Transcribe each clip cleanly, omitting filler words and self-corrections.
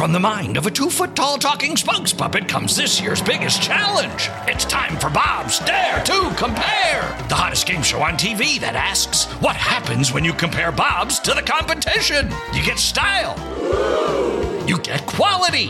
from the mind of a 2-foot-tall talking spokes puppet comes this year's biggest challenge. It's time for Bob's Dare to Compare, the hottest game show on TV that asks, what happens when you compare Bob's to the competition? You get style. You get quality.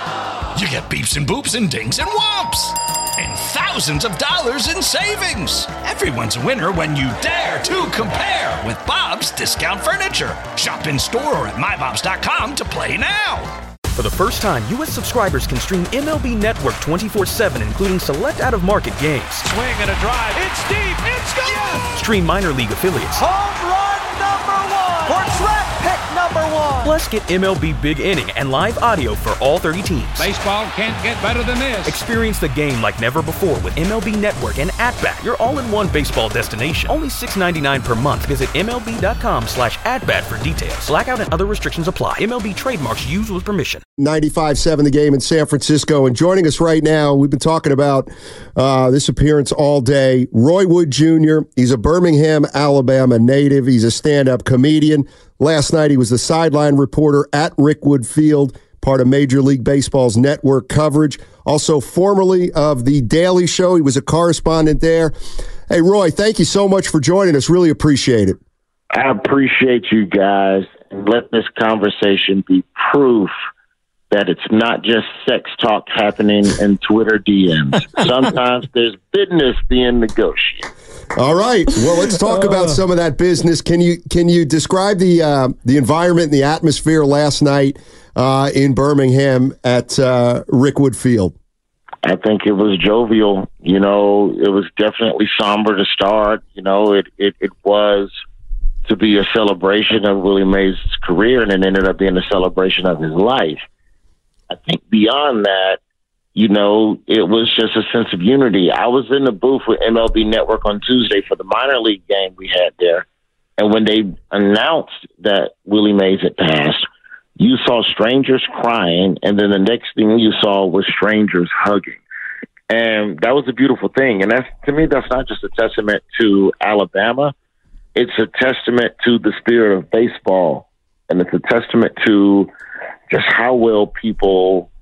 You get beeps and boops and dings and whomps. And thousands of dollars in savings. Everyone's a winner when you dare to compare with Bob's Discount Furniture. Shop in store or at mybobs.com to play now. For the first time, U.S. subscribers can stream MLB Network 24/7, including select out-of-market games. Swing and a drive. It's deep. It's gone. Yes! Stream minor league affiliates. Home run number 1. Or track pick number 1. Plus, get MLB Big Inning and live audio for all 30 teams. Baseball can't get better than this. Experience the game like never before with MLB Network and At-Bat, your all-in-one baseball destination. Only $6.99 per month. Visit MLB.com/at-bat for details. Blackout and other restrictions apply. MLB trademarks used with permission. 95.7 The Game in San Francisco. And joining us right now, we've been talking about this appearance all day. Roy Wood Jr., he's a Birmingham, Alabama native. He's a stand-up comedian. Last night, he was the sideline reporter at Rickwood Field, part of Major League Baseball's network coverage. Also formerly of The Daily Show. He was a correspondent there. Hey, Roy, thank you so much for joining us. Really appreciate it. I appreciate you guys. And let this conversation be proof that it's not just sex talk happening in Twitter DMs. Sometimes there's business being negotiated. All right. Well, let's talk about some of that business. Can you describe the environment and the atmosphere last night in Birmingham at Rickwood Field? I think it was jovial. You know, it was definitely somber to start. You know, it was to be a celebration of Willie Mays' career, and it ended up being a celebration of his life. I think beyond that, you know, it was just a sense of unity. I was in the booth with MLB Network on Tuesday for the minor league game we had there. And when they announced that Willie Mays had passed, you saw strangers crying. And then the next thing you saw was strangers hugging. And that was a beautiful thing. And that's, to me, that's not just a testament to Alabama. It's a testament to the spirit of baseball. And it's a testament to just how well people,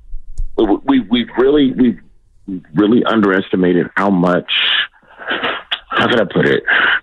we've really underestimated how much, how can I put it,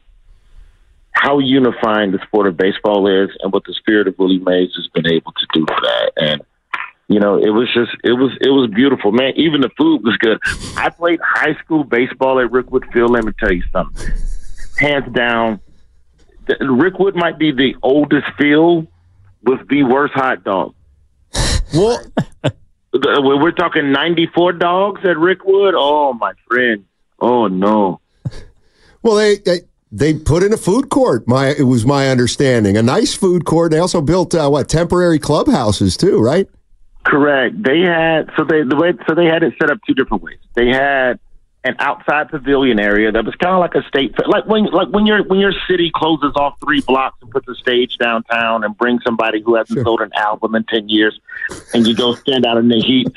how unifying the sport of baseball is and what the spirit of Willie Mays has been able to do for that. And, you know, it was beautiful, man. Even the food was good. I played high school baseball at Rickwood Field. Let me tell you something. Hands down, Rickwood might be the oldest field with the worst hot dog. Well, we're talking 94 dogs at Rickwood. Oh, my friend. Oh, no. Well, they put in a food court. It was my understanding, a nice food court. They also built temporary clubhouses too, right? Correct. They had they had it set up two different ways. They had an outside pavilion area that was kind of like a state, like when your city closes off 3 blocks and puts a stage downtown and brings somebody who hasn't sold an album in 10 years, and you go stand out in the heat.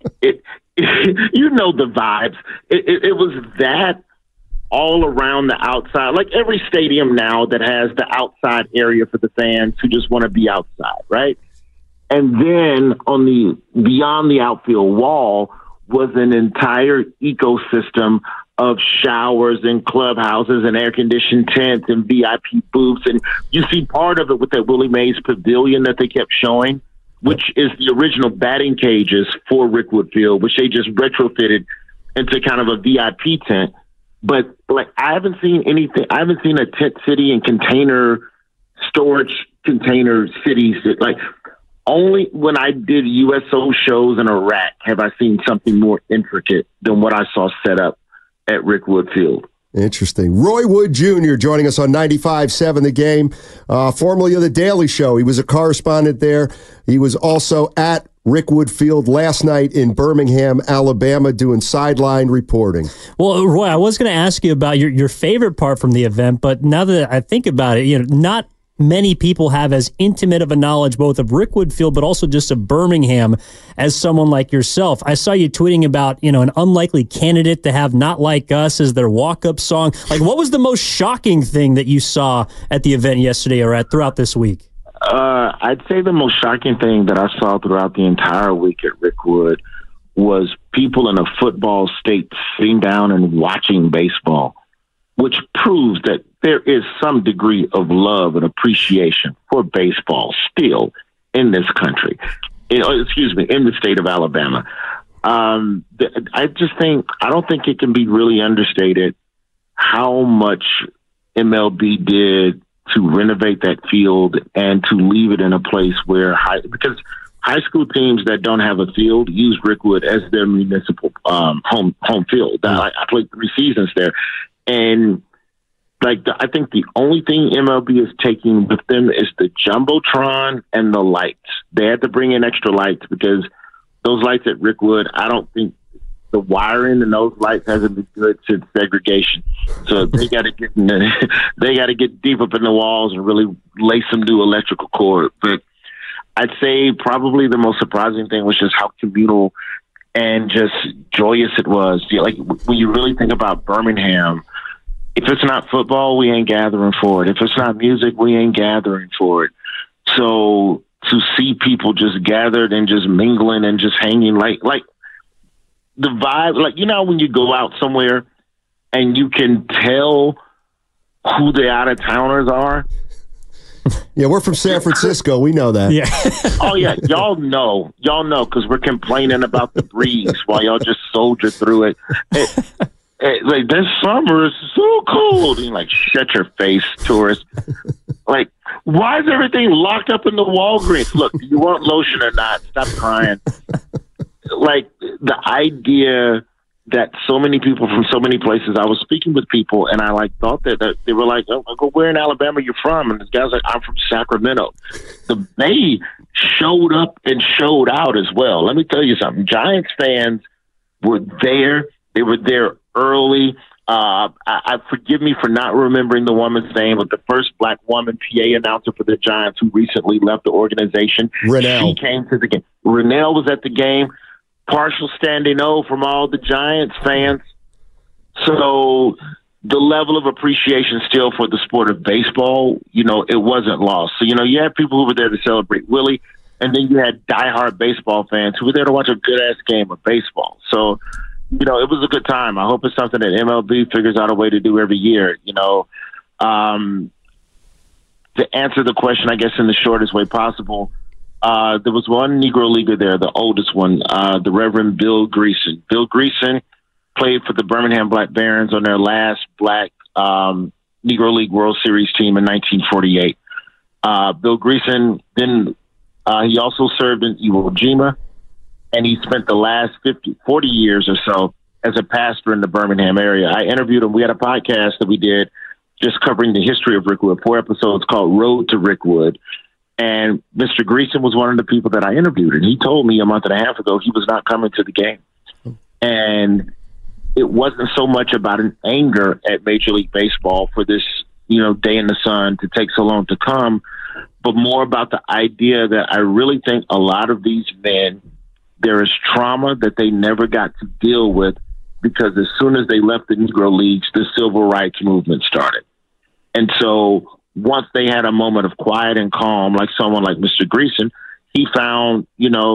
You know the vibes. It was that all around the outside, like every stadium now that has the outside area for the fans who just want to be outside, right? And then on the beyond the outfield wall was an entire ecosystem of showers and clubhouses and air-conditioned tents and VIP booths. And you see part of it with that Willie Mays pavilion that they kept showing, which is the original batting cages for Rickwood Field, which they just retrofitted into kind of a VIP tent. But, like, I haven't seen anything. I haven't seen a tent city and storage container cities that, like, only when I did USO shows in Iraq have I seen something more intricate than what I saw set up at Rickwood Field. Interesting. Roy Wood Jr. joining us on 95.7 The Game, formerly of The Daily Show. He was a correspondent there. He was also at Rickwood Field last night in Birmingham, Alabama, doing sideline reporting. Well, Roy, I was going to ask you about your favorite part from the event, but now that I think about it, not many people have as intimate of a knowledge both of Rickwood Field but also just of Birmingham as someone like yourself. I saw you tweeting about, an unlikely candidate to have Not Like Us as their walk-up song. Like, what was the most shocking thing that you saw at the event yesterday or throughout this week? I'd say the most shocking thing that I saw throughout the entire week at Rickwood was people in a football state sitting down and watching baseball, which proves that there is some degree of love and appreciation for baseball still in this country. In the state of Alabama. I don't think it can be really understated how much MLB did to renovate that field and to leave it in a place where because high school teams that don't have a field use Rickwood as their municipal home field. I played 3 seasons there, and I think the only thing MLB is taking with them is the Jumbotron and the lights. They had to bring in extra lights because those lights at Rickwood, I don't think the wiring in those lights hasn't been good since segregation. So they got to get deep up in the walls and really lay some new electrical cord. But I'd say probably the most surprising thing was just how communal and just joyous it was. Like when you really think about Birmingham, if it's not football, we ain't gathering for it. If it's not music, we ain't gathering for it. So to see people just gathered and just mingling and just hanging, like the vibe, when you go out somewhere and you can tell who the out-of-towners are. Yeah, we're from San Francisco. We know that. Yeah. Oh, yeah. Y'all know because we're complaining about the breeze while y'all just soldier through it. This summer is so cold. And you're shut your face, tourist. Why is everything locked up in the Walgreens? Look, do you want lotion or not? Stop crying. The idea that so many people from so many places, I was speaking with people and I thought that they were like, oh, where in Alabama are you from? And this guy's like, I'm from Sacramento. They showed up and showed out as well. Let me tell you something. Giants fans were there. They were there early. I forgive me for not remembering the woman's name, but the first black woman PA announcer for the Giants who recently left the organization. Renell. She came to the game. Renell was at the game. Partial standing O from all the Giants fans. So the level of appreciation still for the sport of baseball, it wasn't lost. So, you had people who were there to celebrate Willie, and then you had diehard baseball fans who were there to watch a good-ass game of baseball. So, it was a good time. I hope it's something that MLB figures out a way to do every year. To answer the question, I guess, in the shortest way possible, there was one Negro leaguer there, the oldest one, the Reverend Bill Greason. Bill Greason played for the Birmingham Black Barons on their last black Negro League World Series team in 1948. Bill Greason, then he also served in Iwo Jima, and he spent the last 40 years or so as a pastor in the Birmingham area. I interviewed him. We had a podcast that we did just covering the history of Rickwood, 4 episodes called Road to Rickwood. And Mr. Greason was one of the people that I interviewed, and he told me a month and a half ago he was not coming to the game. And it wasn't so much about an anger at Major League Baseball for this, day in the sun to take so long to come, but more about the idea that I really think a lot of these men, there is trauma that they never got to deal with because as soon as they left the Negro Leagues, the Civil Rights Movement started. And so once they had a moment of quiet and calm, like someone like Mr. Greason, he found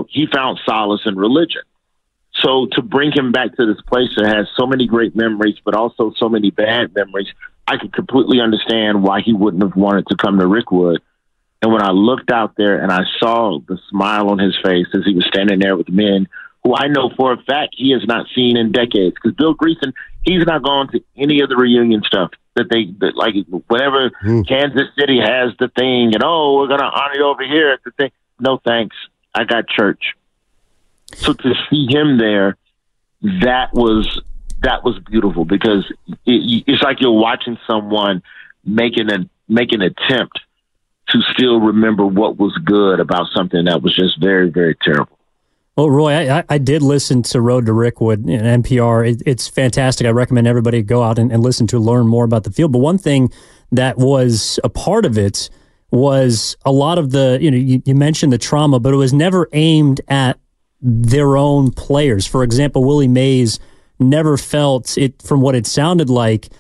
solace in religion. So to bring him back to this place that has so many great memories, but also so many bad memories, I could completely understand why he wouldn't have wanted to come to Rickwood. And when I looked out there and I saw the smile on his face as he was standing there with men who I know for a fact he has not seen in decades, because Bill Greason, he's not gone to any of the reunion stuff whenever Kansas City has the thing and, we're going to honor you over here at the thing. No, thanks. I got church. So to see him there, that was beautiful because it's like you're watching someone make an attempt to still remember what was good about something that was just very, very terrible. Well, Roy, I did listen to Road to Rickwood in NPR. It's fantastic. I recommend everybody go out and listen to learn more about the field. But one thing that was a part of it was a lot of the, you mentioned the trauma, but it was never aimed at their own players. For example, Willie Mays never felt it, from what it sounded like,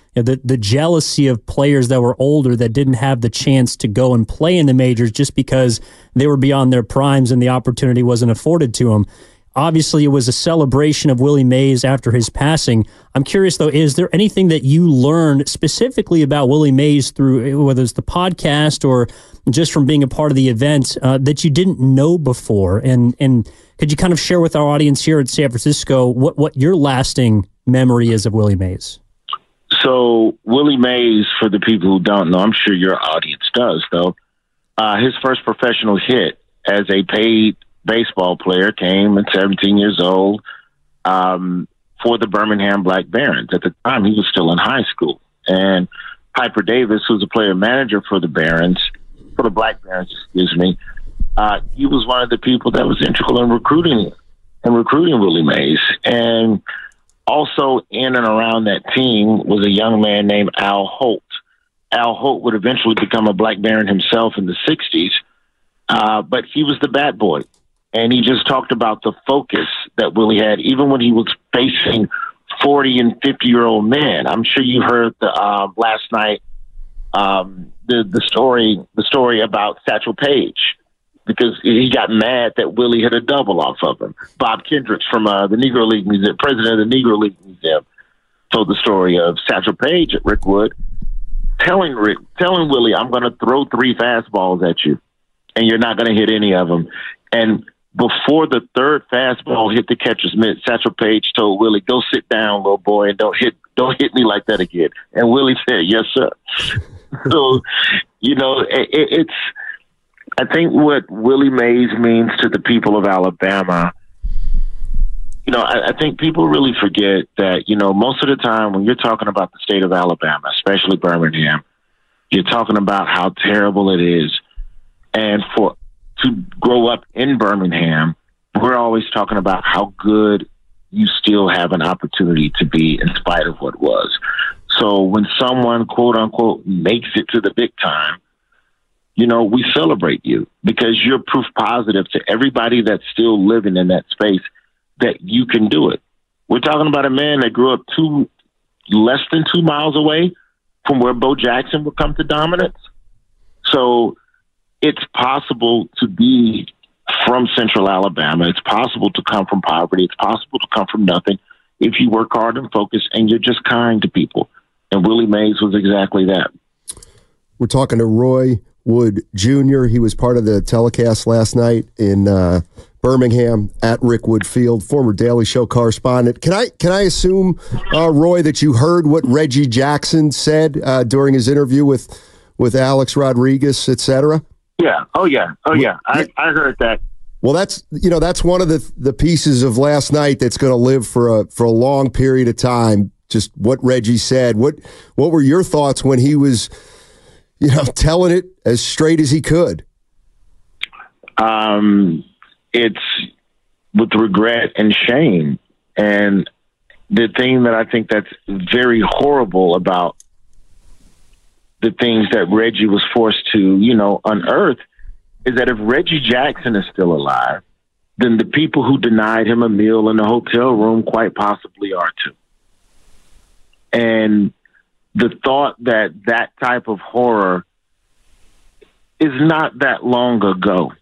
the jealousy of players that were older that didn't have the chance to go and play in the majors just because they were beyond their primes and the opportunity wasn't afforded to them. Obviously, it was a celebration of Willie Mays after his passing. I'm curious, though, is there anything that you learned specifically about Willie Mays through, whether it's the podcast or just from being a part of the event, that you didn't know before? And could you kind of share with our audience here in San Francisco what your lasting memory is of Willie Mays? So Willie Mays, for the people who don't know, I'm sure your audience does, though, his first professional hit as a paid baseball player came at 17 years old for the Birmingham Black Barons. At the time, he was still in high school. And Piper Davis, who's a player manager for the Barons, for the Black Barons, he was one of the people that was integral in recruiting Willie Mays. And also in and around that team was a young man named Al Holt. Al Holt would eventually become a Black Baron himself in the 60s, but he was the bat boy. And he just talked about the focus that Willie had, even when he was facing 40 and 50-year-old men. I'm sure you heard last night the story about Satchel Paige, because he got mad that Willie hit a double off of him. Bob Kendricks from the Negro League Museum, president of the Negro League Museum, told the story of Satchel Paige at Rickwood telling Willie, "I'm going to throw 3 fastballs at you, and you're not going to hit any of them." And before the third fastball hit the catcher's mitt, Satchel Paige told Willie, "Go sit down, little boy, and don't hit me like that again." And Willie said, "Yes, sir." So, it's. I think what Willie Mays means to the people of Alabama. I think people really forget that. Most of the time when you're talking about the state of Alabama, especially Birmingham, you're talking about how terrible it is, and to grow up in Birmingham, we're always talking about how good you still have an opportunity to be in spite of what was. So when someone, quote unquote, makes it to the big time, we celebrate you because you're proof positive to everybody that's still living in that space that you can do it. We're talking about a man that grew up less than 2 miles away from where Bo Jackson would come to dominance. So it's possible to be from Central Alabama. It's possible to come from poverty. It's possible to come from nothing if you work hard and focus and you're just kind to people. And Willie Mays was exactly that. We're talking to Roy Wood Jr. He was part of the telecast last night in Birmingham at Rickwood Field, former Daily Show correspondent. Can I assume, Roy, that you heard what Reggie Jackson said during his interview with Alex Rodriguez, et cetera? Yeah. Oh, yeah. I heard that. Well, that's one of the pieces of last night that's going to live for a long period of time. Just what Reggie said. What were your thoughts when he was, telling it as straight as he could? It's with regret and shame. And the thing that I think that's very horrible about the things that Reggie was forced to, unearth is that if Reggie Jackson is still alive, then the people who denied him a meal in the hotel room quite possibly are too. And the thought that type of horror is not that long ago.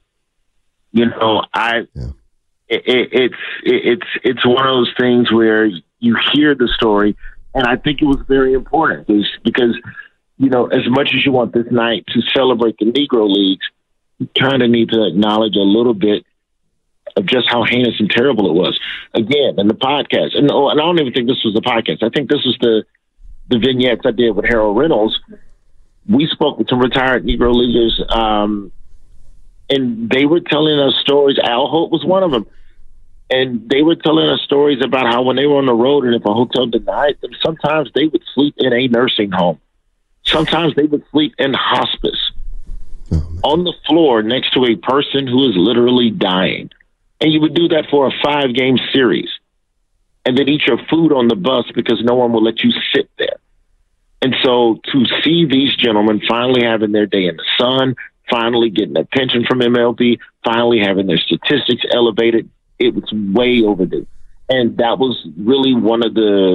It's one of those things where you hear the story, and I think it was very important because, as much as you want this night to celebrate the Negro Leagues, you kind of need to acknowledge a little bit of just how heinous and terrible it was. Again, in the podcast, and I don't even think this was the podcast. I think this was the vignettes I did with Harold Reynolds. We spoke with some retired Negro Leaguers, and they were telling us stories. Al Holt was one of them. And they were telling us stories about how when they were on the road and if a hotel denied them, sometimes they would sleep in a nursing home. Sometimes they would sleep in hospice on the floor next to a person who is literally dying. And you would do that for a 5-game series and then eat your food on the bus because no one will let you sit there. And so to see these gentlemen finally having their day in the sun, finally getting a pension from MLB, finally having their statistics elevated, it was way overdue. And that was really one of the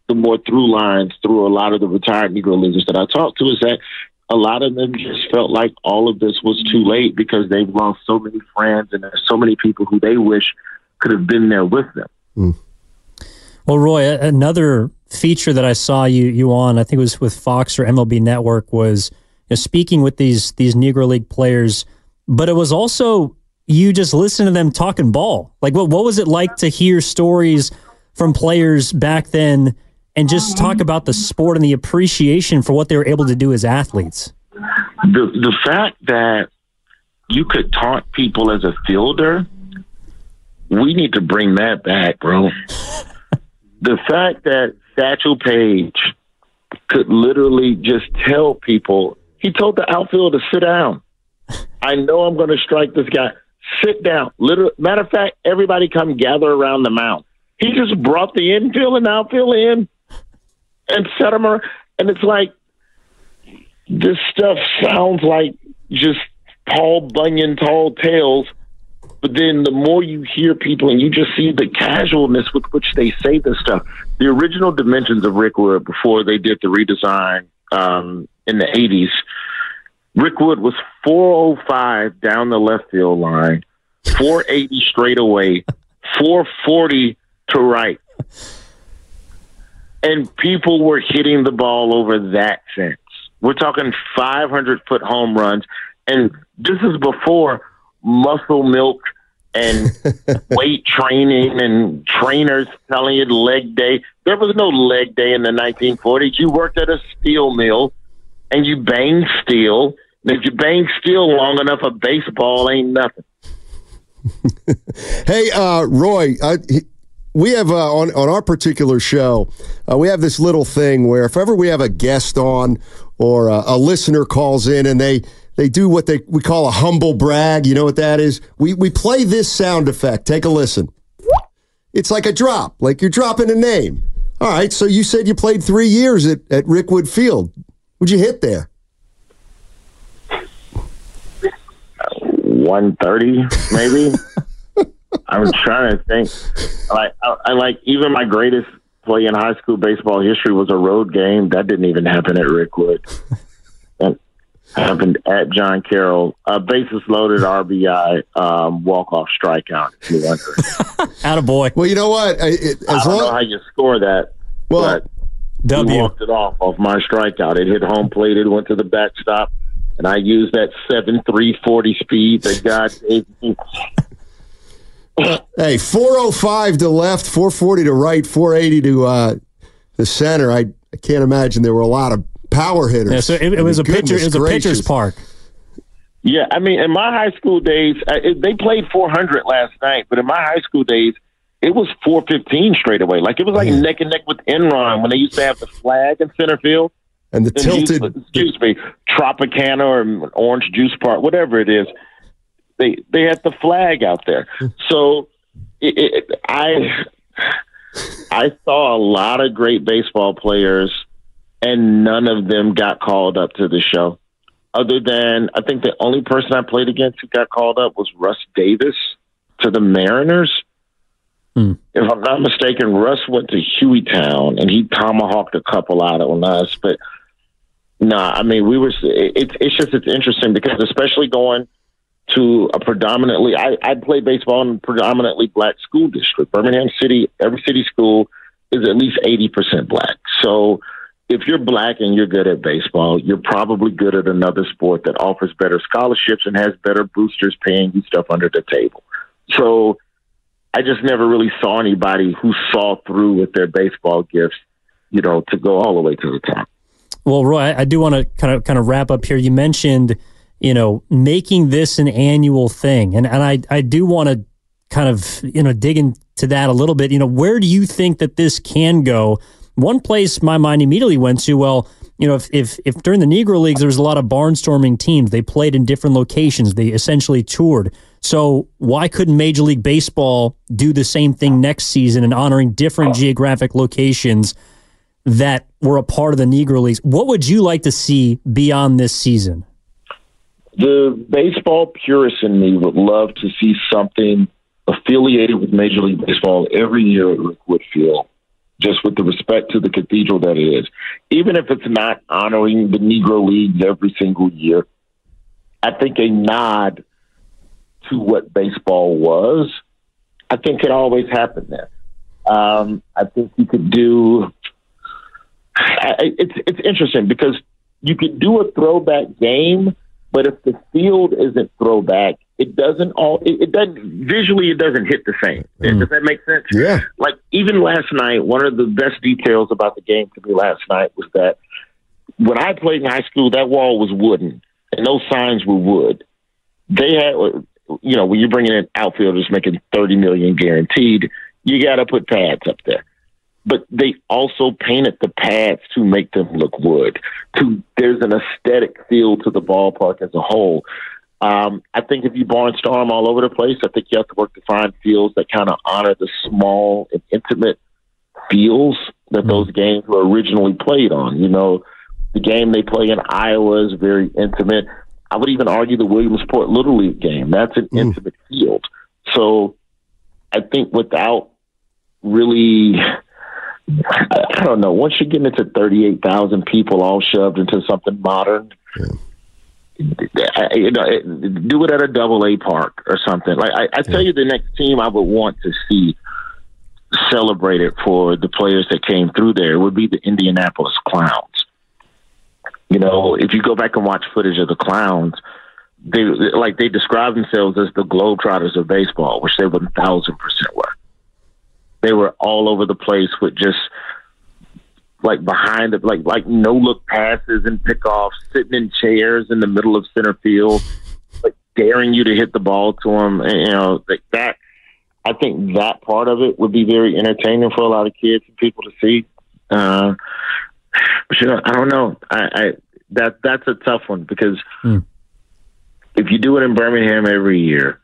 the more through lines through a lot of the retired Negro Leaguers that I talked to is that a lot of them just felt like all of this was too late because they've lost so many friends and there's so many people who they wish could have been there with them. Mm. Well, Roy, another feature that I saw you on, I think it was with Fox or MLB Network, was speaking with these Negro League players, but it was also you just listen to them talking ball. Like, what was it like to hear stories from players back then and just talk about the sport and the appreciation for what they were able to do as athletes? The fact that you could taunt people as a fielder, we need to bring that back, bro. The fact that Satchel Paige could literally just tell people, he told the outfield to sit down. I know I'm going to strike this guy. Sit down. Matter of fact, everybody come gather around the mound. He just brought the infield and outfield in and set them around. And it's like, this stuff sounds like just Paul Bunyan tall tales. But then the more you hear people and you just see the casualness with which they say this stuff. The original dimensions of Rick Wood before they did the redesign in the 80s, Rick Wood was 405 down the left field line, 480 straight away, 440 to right. And people were hitting the ball over that fence. We're talking 500-foot home runs. And this is before muscle milk and weight training and trainers telling you leg day. There was no leg day in the 1940s. You worked at a steel mill and you banged steel. And if you bang steel long enough, a baseball ain't nothing. Hey, Roy, we have on our particular show, we have this little thing where if ever we have a guest on or a listener calls in and they do what we call a humble brag. You know what that is? We play this sound effect. Take a listen. It's like a drop, like you're dropping a name. All right, so you said you played 3 years at Rick Wood Field. What'd you hit there? 130, maybe. I'm trying to think. I like even my greatest play in high school baseball history was a road game. That didn't even happen at Rick Wood. It happened at John Carroll. Bases loaded, RBI, walk-off strikeout. If you wonder. Attaboy. Well, you know what? I don't know how you score that. Well, but he walked it off my strikeout. It hit home plate. It went to the backstop. And I used that 7.340 speed that God gave me. Hey, 405 to left, 440 to right, 480 to the center. I can't imagine there were a lot of power hitters. Yeah, so it was a pitcher. It was a pitcher's park. Yeah, I mean, in my high school days, they played 400 last night, but in my high school days, it was 415 straight away. Like it was like neck and neck with Enron when they used to have the flag in center field. And the tilted, Tropicana or Orange Juice Park, whatever it is, they had the flag out there. So I saw a lot of great baseball players, and none of them got called up to the show. Other than, I think the only person I played against who got called up was Russ Davis to the Mariners. If I'm not mistaken, Russ went to Hueytown, and he tomahawked a couple out on us, but I mean, it's interesting because especially going to a predominantly, I played baseball in a predominantly black school district. Birmingham City, every city school is at least 80% black. So if you're black and you're good at baseball, you're probably good at another sport that offers better scholarships and has better boosters paying you stuff under the table. So I just never really saw anybody who saw through with their baseball gifts, to go all the way to the top. Well, Roy, I do want to kind of wrap up here. You mentioned, making this an annual thing, and I do want to kind of dig into that a little bit. Where do you think that this can go? One place my mind immediately went to, well, if during the Negro Leagues there was a lot of barnstorming teams, they played in different locations, they essentially toured. So why couldn't Major League Baseball do the same thing next season and honoring different geographic locations that were a part of the Negro Leagues? What would you like to see beyond this season? The baseball purist in me would love to see something affiliated with Major League Baseball every year at Rick Wood Field. just with the respect to the cathedral that it is. Even if it's not honoring the Negro Leagues every single year, I think a nod to what baseball was, I think it always happened there. I think you could do. It's interesting because you could do a throwback game, but if the field isn't throwback, it doesn't visually it doesn't hit the same. Does that make sense? Yeah. Like even last night, one of the best details about the game to me last night was that when I played in high school, that wall was wooden and those signs were wood. They had, when you're bringing in outfielders making $30 million guaranteed, you got to put pads up there. But they also painted the pads to make them look wood. There's an aesthetic feel to the ballpark as a whole. I think if you barnstorm all over the place, I think you have to work to find fields that kind of honor the small and intimate feels that those games were originally played on. The game they play in Iowa is very intimate. I would even argue the Williamsport Little League game. That's an intimate field. So I think without really, I don't know, once you get into 38,000 people all shoved into something modern, do it at a AA park or something. Like I tell you, the next team I would want to see celebrated for the players that came through there would be the Indianapolis Clowns. If you go back and watch footage of the Clowns, they describe themselves as the Globetrotters of baseball, which they 1,000% were. They were all over the place with just like behind it, like no look passes and pickoffs, sitting in chairs in the middle of center field, like daring you to hit the ball to them. And, like that. I think that part of it would be very entertaining for a lot of kids and people to see. But I don't know. That's a tough one because if you do it in Birmingham every year,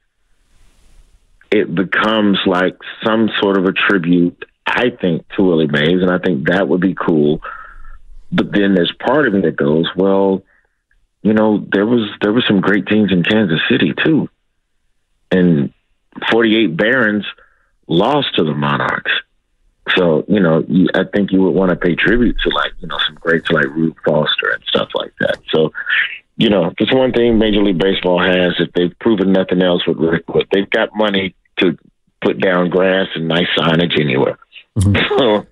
it becomes like some sort of a tribute, I think, to Willie Mays, and I think that would be cool. But then there's part of me that goes, well, there was some great teams in Kansas City too, and 48 Barons lost to the Monarchs. So, I think you would want to pay tribute to some greats like Rube Foster and stuff like that. So, there's one thing Major League Baseball has, if they've proven nothing else with Rickwood, they've got money to put down grass and nice signage anywhere. So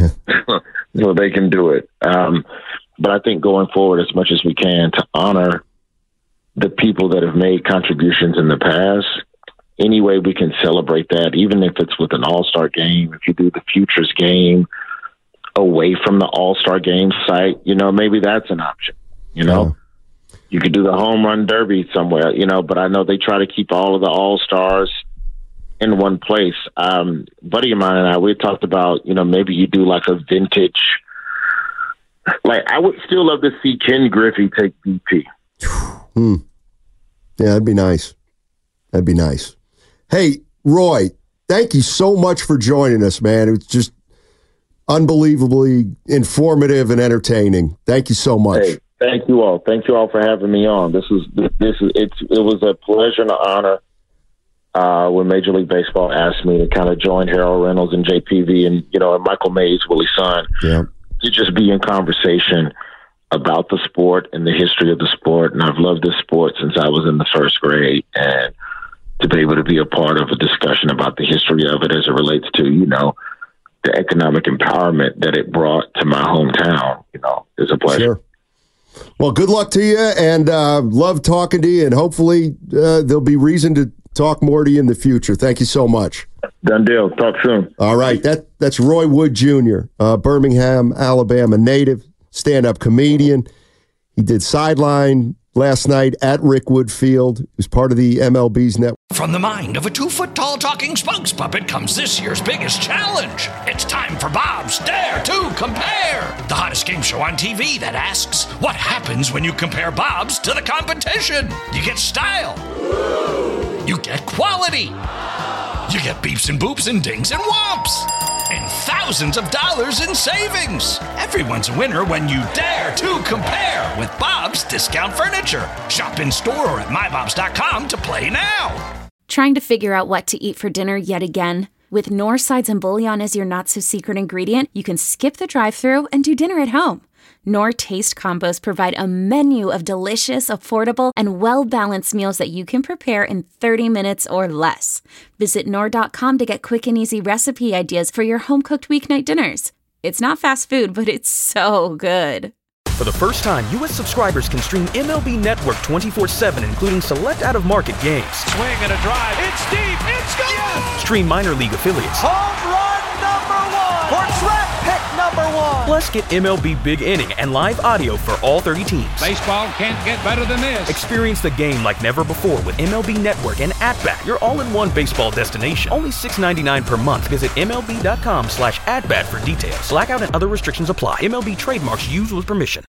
they can do it. But I think going forward, as much as we can to honor the people that have made contributions in the past, any way we can celebrate that, even if it's with an all-star game, if you do the Futures game away from the all-star game site, maybe that's an option, Yeah. You could do the home run derby somewhere, but I know they try to keep all of the all-stars in one place. Buddy of mine and I, we talked about, maybe you do like a vintage, I would still love to see Ken Griffey take BP. Yeah, that'd be nice. That'd be nice. Hey, Roy, thank you so much for joining us, man. It was just unbelievably informative and entertaining. Thank you so much. Hey, thank you all. Thank you all for having me on. It was a pleasure and an honor when Major League Baseball asked me to kind of join Harold Reynolds and JPV and Michael Mays, Willie's son, to just be in conversation about the sport and the history of the sport. And I've loved this sport since I was in the first grade, and to be able to be a part of a discussion about the history of it as it relates to, the economic empowerment that it brought to my hometown, is a pleasure. Sure. Well, good luck to you, and love talking to you, and hopefully there'll be reason to talk more to you in the future. Thank you so much. Done deal. Talk soon. All right. That's Roy Wood Jr., Birmingham, Alabama native, stand-up comedian. He did sideline last night at Rickwood Field. He was part of the MLB's network. From the mind of a 2-foot-tall talking spokes puppet comes this year's biggest challenge. It's time for Bob's Dare to Compare, the hottest game show on TV that asks, what happens when you compare Bob's to the competition? You get style. You get quality. You get beeps and boops and dings and whomps. And thousands of dollars in savings. Everyone's a winner when you dare to compare with Bob's Discount Furniture. Shop in store or at mybobs.com to play now. Trying to figure out what to eat for dinner yet again? With Knorr sides and bouillon as your not-so-secret ingredient, you can skip the drive-thru and do dinner at home. Knorr Taste Combos provide a menu of delicious, affordable, and well-balanced meals that you can prepare in 30 minutes or less. Visit Knorr.com to get quick and easy recipe ideas for your home-cooked weeknight dinners. It's not fast food, but it's so good. For the first time, U.S. subscribers can stream MLB Network 24/7, including select out-of-market games. Swing and a drive. It's deep. It's gone. Yes! Stream minor league affiliates. Home run number 1. Or track pick number 1. Plus, get MLB Big Inning and live audio for all 30 teams. Baseball can't get better than this. Experience the game like never before with MLB Network and At-Bat, your all-in-one baseball destination. Only $6.99 per month. Visit MLB.com/atbat for details. Blackout and other restrictions apply. MLB trademarks used with permission.